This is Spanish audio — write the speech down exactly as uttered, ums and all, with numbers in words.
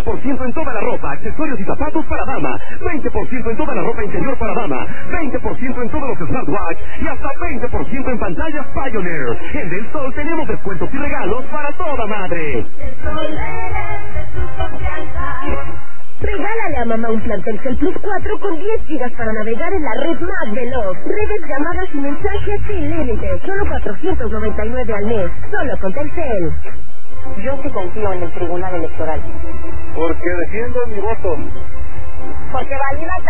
por ciento en toda la ropa, accesorios y zapatos para dama, veinte por ciento en toda la ropa interior para dama, veinte por ciento en todos los smartwatch y hasta veinte por ciento en pantallas Pioneer. En Del Sol tenemos descuentos y regalos para toda madre. El Sol merece su confianza. Regálale a mamá un plan Telcel Plus cuatro con diez gigas para navegar en la red más veloz. Redes, llamadas y mensajes sin límite. Solo cuatrocientos noventa y nueve al mes. Solo con Telcel. Yo sí confío en el Tribunal Electoral. Porque defiendo mi voto. Porque valida